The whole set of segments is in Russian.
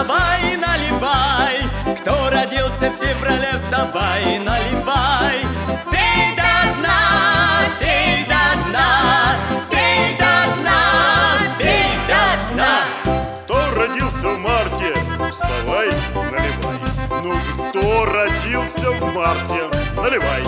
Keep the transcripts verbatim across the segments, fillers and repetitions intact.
вставай и наливай. Кто родился в феврале, вставай и наливай. Пей до дна, пей до дна, пей до дна, пей до дна. Кто родился в марте, вставай, наливай. Ну, кто родился в марте, наливай.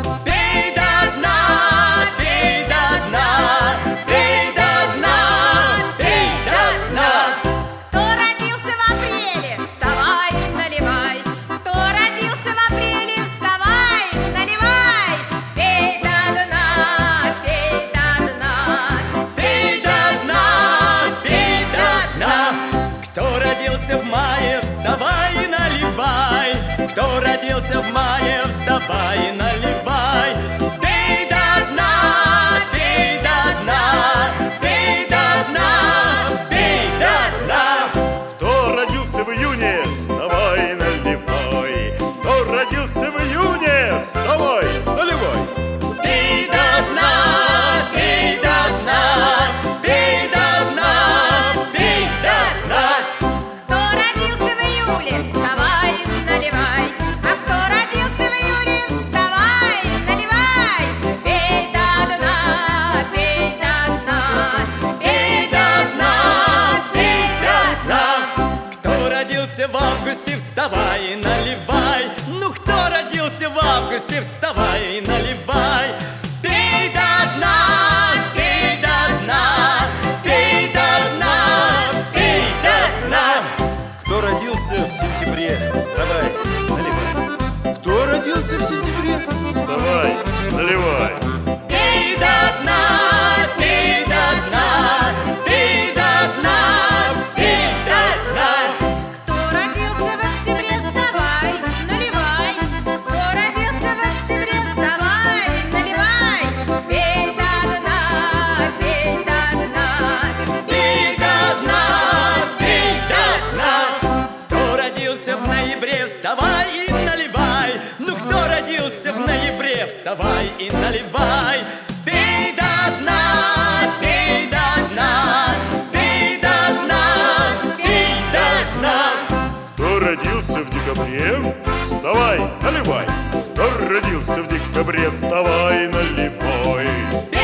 Пей до дна, пей до дна, пей до дна, пей до дна. Кто родился в апреле, вставай, наливай. Кто родился в апреле, вставай, наливай. Пей до дна, пей до дна, Пей до дна, пей до дна. Кто родился в мае, вставай и наливай. Кто родился в мае, вставай и наливай. Пей до дна, пей до дна, пей до дна, пей до дна. Кто родился в июне, вставай, наливай. Кто родился в июне, вставай, наливай. Пей до дна, пей до дна, пей до дна, пей до дна. Кто родился в июле, вставай, наливай. А кто родился в июле, вставай, наливай. Пей до дна, пей до дна, пей до дна, Пей до дна. Кто родился в августе, вставай и наливай. Ну, кто родился в августе, вставай и наливай. Пей до дна, пей до дна, пей до дна, пей до дна. Кто родился в сентябре, вставай, наливай. Кто родился в сентябре? Вставай, наливай. Пей до дна, пей до дна, пей до дна, пей до дна. Кто родился в октябре, вставай, наливай. Кто родился в октябре, вставай, наливай. Пей до дна, пей до дна, Пей до дна, пей до дна. Кто родился в ноябре, вставай и наливай. Ну, кто родился в ноябре, вставай и наливай. Пей до дна, пей до дна, пей до дна, пей до дна. Кто родился в декабре, вставай, наливай. Кто родился в декабре, вставай, наливай.